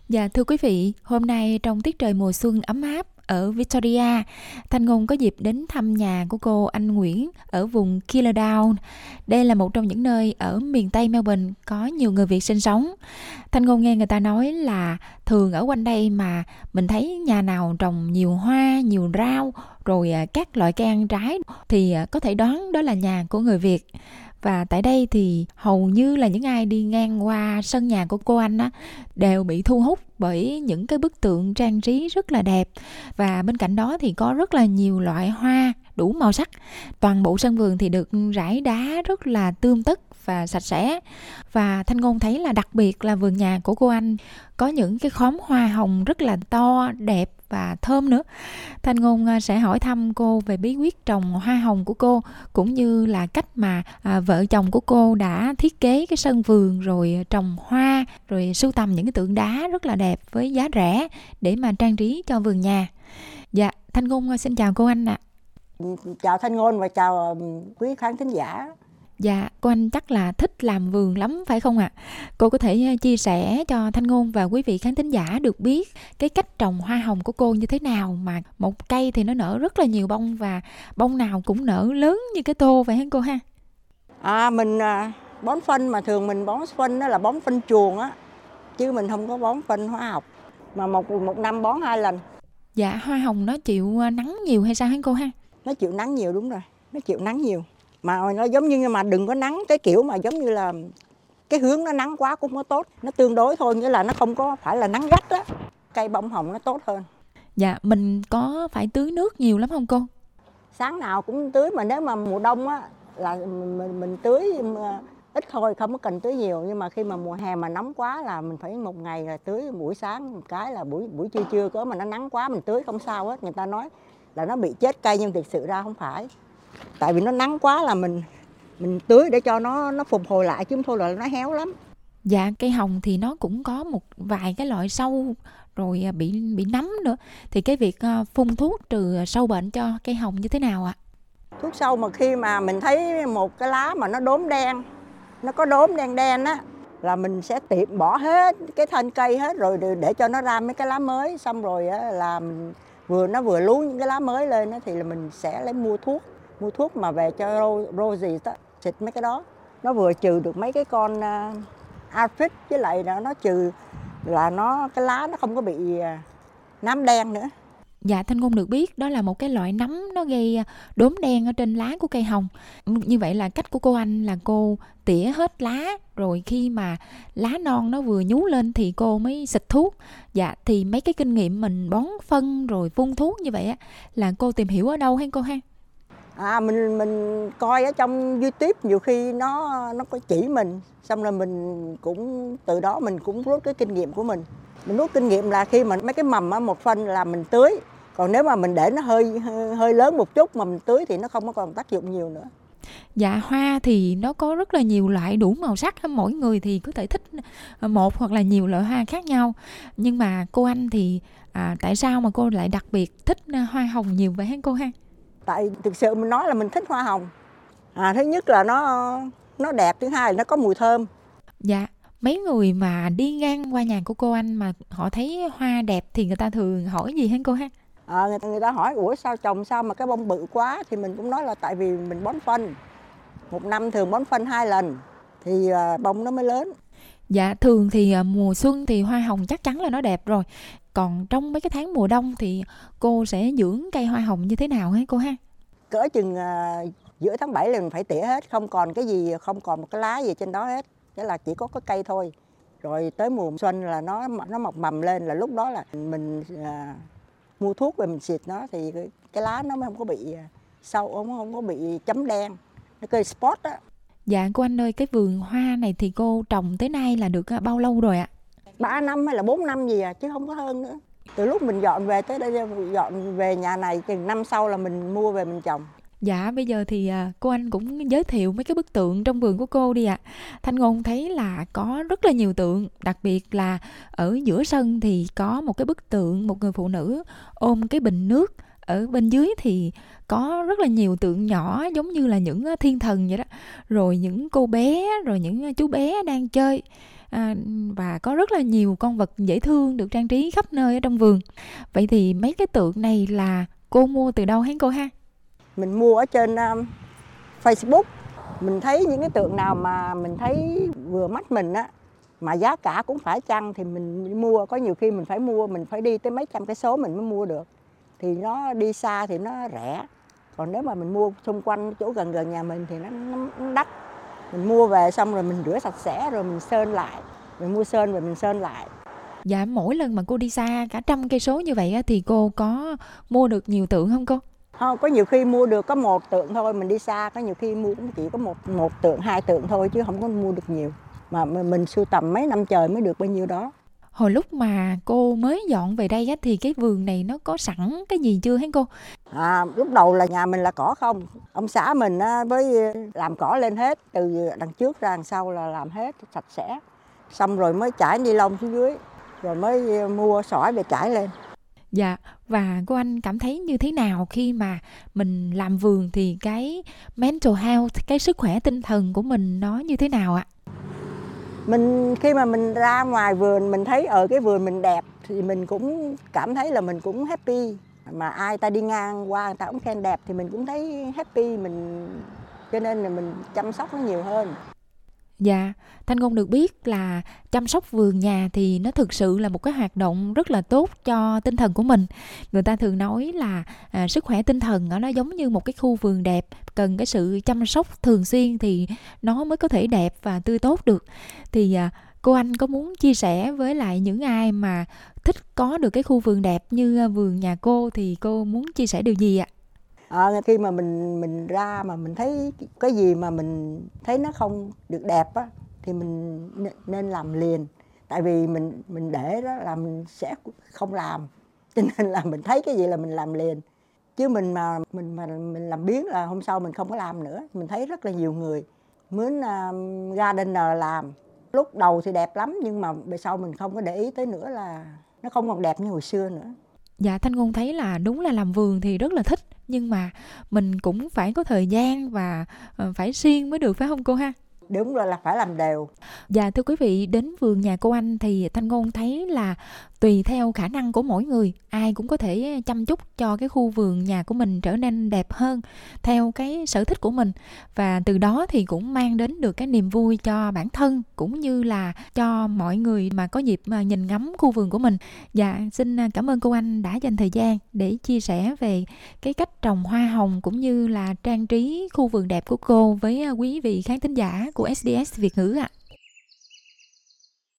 Dạ thưa quý vị, hôm nay trong tiết trời mùa xuân ấm áp ở Victoria, Thanh Ngôn có dịp đến thăm nhà của cô Anh Nguyễn ở vùng Killerdown. Đây là một trong những nơi ở miền Tây Melbourne có nhiều người Việt sinh sống. Thanh Ngôn nghe người ta nói là thường ở quanh đây mà mình thấy nhà nào trồng nhiều hoa, nhiều rau, rồi các loại cây ăn trái thì có thể đoán đó là nhà của người Việt. Và tại đây thì hầu như là những ai đi ngang qua sân nhà của cô Anh á, đều bị thu hút bởi những cái bức tượng trang trí rất là đẹp. Và bên cạnh đó thì có rất là nhiều loại hoa đủ màu sắc. Toàn bộ sân vườn thì được rải đá rất là tươm tất và sạch sẽ. Và Thanh Ngôn thấy là đặc biệt là vườn nhà của cô Anh có những cái khóm hoa hồng rất là to, đẹp và thơm nữa. Thanh Ngôn sẽ hỏi thăm cô về bí quyết trồng hoa hồng của cô, cũng như là cách mà vợ chồng của cô đã thiết kế cái sân vườn, rồi trồng hoa, rồi sưu tầm những cái tượng đá rất là đẹp với giá rẻ để mà trang trí cho vườn nhà. Dạ, Thanh Ngôn xin chào cô Anh ạ. Chào Thanh Ngôn và chào quý khán thính giả. Dạ, cô Anh chắc là thích làm vườn lắm phải không ạ? Cô có thể chia sẻ cho Thanh Ngôn và quý vị khán thính giả được biết cái cách trồng hoa hồng của cô như thế nào mà một cây thì nó nở rất là nhiều bông và bông nào cũng nở lớn như cái tô vậy hả cô ha? Mình bón phân mà thường mình bón phân đó là bón phân chuồng á, chứ mình không có bón phân hóa học, mà một năm bón 2 lần. Dạ, hoa hồng nó chịu nắng nhiều hay sao hả cô ha? Nó chịu nắng nhiều, đúng rồi, nó chịu nắng nhiều. Mà nó giống như, mà đừng có nắng cái kiểu mà giống như là cái hướng nó nắng quá cũng không có tốt. Nó tương đối thôi, nghĩa là nó không có phải là nắng gắt á. Cây bông hồng nó tốt hơn. Dạ, mình có phải tưới nước nhiều lắm không cô? Sáng nào cũng tưới, mà nếu mà mùa đông á là mình tưới ít thôi, không có cần tưới nhiều. Nhưng mà khi mà mùa hè mà nóng quá là mình phải một ngày là tưới buổi sáng một cái, là buổi trưa cỡ mà nó nắng quá mình tưới không sao hết. Người ta nói là nó bị chết cây, nhưng thực sự ra không phải. Tại vì nó nắng quá là mình tưới để cho nó phục hồi lại, chứ không thôi là nó héo lắm. Dạ, cây hồng thì nó cũng có một vài cái loại sâu rồi bị nấm nữa. Thì cái việc phun thuốc trừ sâu bệnh cho cây hồng như thế nào ạ? Thuốc sâu mà khi mà mình thấy một cái lá mà nó đốm đen, nó có đốm đen đen á, là mình sẽ bỏ hết cái thân cây hết rồi để cho nó ra mấy cái lá mới. Xong rồi á, là mình nó vừa lú những cái lá mới lên á, thì là mình sẽ lấy mua thuốc mà về cho roses đó, xịt mấy cái đó. Nó vừa trừ được mấy cái con aphid, với lại nó trừ là cái lá nó không có bị nám đen nữa. Dạ, Thanh Ngôn được biết đó là một cái loại nấm nó gây đốm đen ở trên lá của cây hồng. Như vậy là cách của cô Anh là cô tỉa hết lá, rồi khi mà lá non nó vừa nhú lên thì cô mới xịt thuốc. Dạ, thì mấy cái kinh nghiệm mình bón phân rồi phun thuốc như vậy á là cô tìm hiểu ở đâu hả cô ha? Mình coi ở trong YouTube, nhiều khi nó có chỉ mình, xong rồi mình cũng từ đó mình cũng rút cái kinh nghiệm của mình. Mình rút kinh nghiệm là khi mà mấy cái mầm á, một phân là mình tưới, còn nếu mà mình để nó hơi lớn một chút mà mình tưới thì nó không có còn tác dụng nhiều nữa. Dạ, hoa thì nó có rất là nhiều loại đủ màu sắc, mỗi người thì có thể thích một hoặc là nhiều loại hoa khác nhau. Nhưng mà cô Anh thì tại sao mà cô lại đặc biệt thích hoa hồng nhiều vậy hả cô ha? Tại thực sự mình nói là mình thích hoa hồng. Thứ nhất là nó đẹp, thứ hai là nó có mùi thơm. Dạ, mấy người mà đi ngang qua nhà của cô Anh mà họ thấy hoa đẹp thì người ta thường hỏi gì hả cô ha? Người ta hỏi ủa sao trồng sao mà cái bông bự quá, thì mình cũng nói là tại vì mình bón phân. Một năm thường bón phân 2 lần thì bông nó mới lớn. Dạ, thường thì mùa xuân thì hoa hồng chắc chắn là nó đẹp rồi. Còn trong mấy cái tháng mùa đông thì cô sẽ dưỡng cây hoa hồng như thế nào hả cô ha? Cỡ chừng giữa tháng 7 là mình phải tỉa hết, không còn cái gì, không còn một cái lá gì trên đó hết. Thế là chỉ có cái cây thôi. Rồi tới mùa xuân là nó mọc mầm lên, là lúc đó là mình mua thuốc về mình xịt nó, thì cái lá nó mới không có bị sâu, không có bị chấm đen, nó cây spot á. Dạ cô Anh ơi, cái vườn hoa này thì cô trồng tới nay là được bao lâu rồi ạ? 3 năm hay là 4 năm gì chứ không có hơn nữa. Từ lúc mình dọn về tới đây, dọn về nhà này chừng năm sau là mình mua về mình trồng. Dạ, bây giờ thì cô Anh cũng giới thiệu mấy cái bức tượng trong vườn của cô đi ạ. Thanh Ngôn thấy là có rất là nhiều tượng, đặc biệt là ở giữa sân thì có một cái bức tượng một người phụ nữ ôm cái bình nước. Ở bên dưới thì có rất là nhiều tượng nhỏ giống như là những thiên thần vậy đó. Rồi những cô bé, rồi những chú bé đang chơi. và có rất là nhiều con vật dễ thương được trang trí khắp nơi ở trong vườn. Vậy thì mấy cái tượng này là cô mua từ đâu hả cô ha? Mình mua ở trên Facebook. Mình thấy những cái tượng nào mà mình thấy vừa mắt mình á, mà giá cả cũng phải chăng thì mình mua. Có nhiều khi mình phải mua, mình phải đi tới mấy trăm cây số mình mới mua được. Thì nó đi xa thì nó rẻ. Còn nếu mà mình mua xung quanh chỗ gần gần nhà mình thì nó đắt. Mình mua về xong rồi mình rửa sạch sẽ rồi mình sơn lại. Mình mua sơn rồi mình sơn lại. Dạ, mỗi lần mà cô đi xa cả 100 cây số như vậy á, thì cô có mua được nhiều tượng không cô? Không, có nhiều khi mua được có 1 tượng thôi, mình đi xa có nhiều khi mua cũng chỉ có một tượng, 2 tượng thôi chứ không có mua được nhiều. Mà mình sưu tầm mấy năm trời mới được bao nhiêu đó. Hồi lúc mà cô mới dọn về đây á, thì cái vườn này nó có sẵn cái gì chưa hả cô? Lúc đầu là nhà mình là cỏ không. Ông xã mình với làm cỏ lên hết, từ đằng trước ra đằng sau là làm hết sạch sẽ. Xong rồi mới trải ni lông xuống dưới, rồi mới mua sỏi về trải lên. Dạ, và cô Anh cảm thấy như thế nào khi mà mình làm vườn thì cái mental health, cái sức khỏe tinh thần của mình nó như thế nào ạ? Khi mà mình ra ngoài vườn mình thấy ở cái vườn mình đẹp thì mình cũng cảm thấy là mình cũng happy. Mà ai ta đi ngang qua người ta cũng khen đẹp thì mình cũng thấy happy, cho nên là mình chăm sóc nó nhiều hơn. Dạ, Thanh Ngôn được biết là chăm sóc vườn nhà thì nó thực sự là một cái hoạt động rất là tốt cho tinh thần của mình. Người ta thường nói là sức khỏe tinh thần nó giống như một cái khu vườn đẹp, cần cái sự chăm sóc thường xuyên thì nó mới có thể đẹp và tươi tốt được. Thì cô Anh có muốn chia sẻ với lại những ai mà thích có được cái khu vườn đẹp như vườn nhà cô thì cô muốn chia sẻ điều gì ạ? Khi mà mình ra mà mình thấy cái gì mà mình thấy nó không được đẹp á, thì mình nên làm liền. Tại vì mình để đó là mình sẽ không làm. Cho nên là mình thấy cái gì là mình làm liền. Chứ mình làm biếng là hôm sau mình không có làm nữa. Mình thấy rất là nhiều người mướn gardener làm. Lúc đầu thì đẹp lắm nhưng mà về sau mình không có để ý tới nữa là nó không còn đẹp như hồi xưa nữa. Dạ, Thanh Ngôn thấy là đúng là làm vườn thì rất là thích, nhưng mà mình cũng phải có thời gian và phải siêng mới được, phải không cô ha? Đúng rồi, là phải làm đều. Dạ, thưa quý vị, đến vườn nhà cô Anh thì Thanh Ngôn thấy là tùy theo khả năng của mỗi người, ai cũng có thể chăm chút cho cái khu vườn nhà của mình trở nên đẹp hơn theo cái sở thích của mình, và từ đó thì cũng mang đến được cái niềm vui cho bản thân cũng như là cho mọi người mà có dịp mà nhìn ngắm khu vườn của mình. Dạ, xin cảm ơn cô Anh đã dành thời gian để chia sẻ về cái cách trồng hoa hồng cũng như là trang trí khu vườn đẹp của cô với quý vị khán thính giả của SBS Việt ngữ ạ.